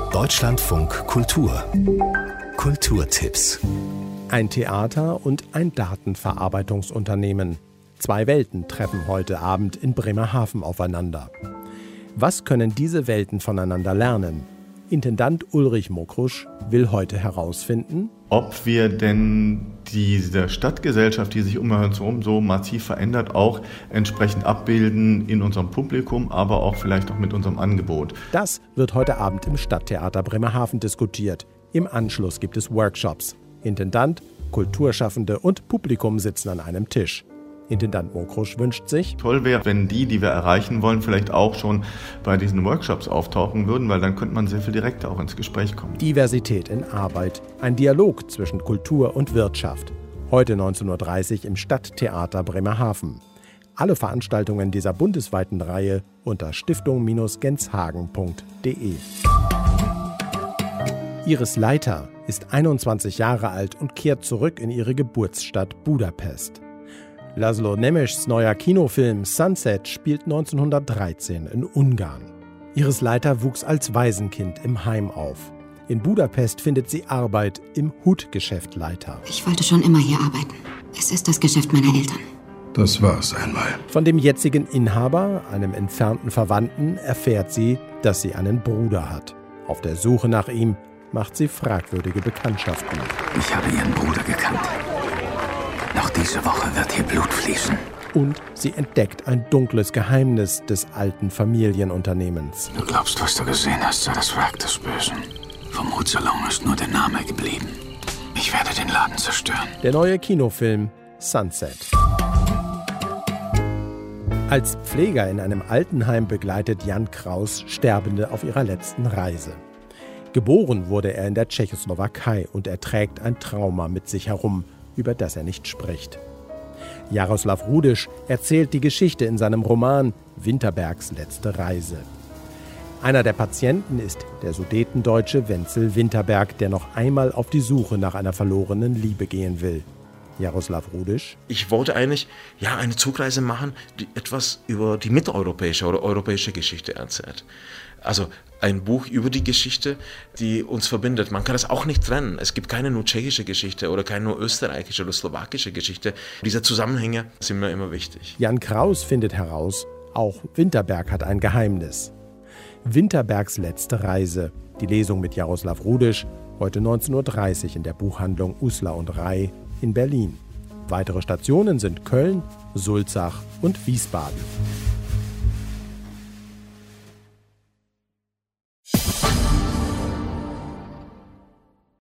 Deutschlandfunk Kultur. Kulturtipps. Ein Theater und ein Datenverarbeitungsunternehmen. Zwei Welten treffen heute Abend in Bremerhaven aufeinander. Was können diese Welten voneinander lernen? Intendant Ulrich Mokrusch will heute herausfinden, ob wir denn diese Stadtgesellschaft, die sich um uns herum so massiv verändert, auch entsprechend abbilden in unserem Publikum, aber auch vielleicht auch mit unserem Angebot. Das wird heute Abend im Stadttheater Bremerhaven diskutiert. Im Anschluss gibt es Workshops. Intendant, Kulturschaffende und Publikum sitzen an einem Tisch. Intendant Mokrusch wünscht sich: Toll wäre, wenn die wir erreichen wollen, vielleicht auch schon bei diesen Workshops auftauchen würden, weil dann könnte man sehr viel direkter auch ins Gespräch kommen. Diversität in Arbeit, ein Dialog zwischen Kultur und Wirtschaft. Heute 19:30 Uhr im Stadttheater Bremerhaven. Alle Veranstaltungen dieser bundesweiten Reihe unter stiftung-genshagen.de. Iris Leiter ist 21 Jahre alt und kehrt zurück in ihre Geburtsstadt Budapest. Laszlo Nemeschs neuer Kinofilm Sunset spielt 1913 in Ungarn. Iris Leiter wuchs als Waisenkind im Heim auf. In Budapest findet sie Arbeit im Hutgeschäft Leiter. Ich wollte schon immer hier arbeiten. Es ist das Geschäft meiner Eltern. Das war's einmal. Von dem jetzigen Inhaber, einem entfernten Verwandten, erfährt sie, dass sie einen Bruder hat. Auf der Suche nach ihm macht sie fragwürdige Bekanntschaften. Ich habe Ihren Bruder gekannt. Noch diese Woche wird hier Blut fließen. Und sie entdeckt ein dunkles Geheimnis des alten Familienunternehmens. Du glaubst, was du gesehen hast, sei das Werk des Bösen. Vom Hutsalon ist nur der Name geblieben. Ich werde den Laden zerstören. Der neue Kinofilm Sunset. Als Pfleger in einem Altenheim begleitet Jan Kraus Sterbende auf ihrer letzten Reise. Geboren wurde er in der Tschechoslowakei und er trägt ein Trauma mit sich herum, über das er nicht spricht. Jaroslav Rudisch erzählt die Geschichte in seinem Roman Winterbergs letzte Reise. Einer der Patienten ist der Sudetendeutsche Wenzel Winterberg, der noch einmal auf die Suche nach einer verlorenen Liebe gehen will. Jaroslav Rudisch: Ich wollte eigentlich eine Zugreise machen, die etwas über die mitteleuropäische oder europäische Geschichte erzählt. Also ein Buch über die Geschichte, die uns verbindet. Man kann das auch nicht trennen. Es gibt keine nur tschechische Geschichte oder keine nur österreichische oder slowakische Geschichte. Diese Zusammenhänge sind mir immer wichtig. Jan Kraus findet heraus, auch Winterberg hat ein Geheimnis. Winterbergs letzte Reise. Die Lesung mit Jaroslav Rudisch, heute 19:30 Uhr in der Buchhandlung Uslar und Ray in Berlin. Weitere Stationen sind Köln, Sulzach und Wiesbaden.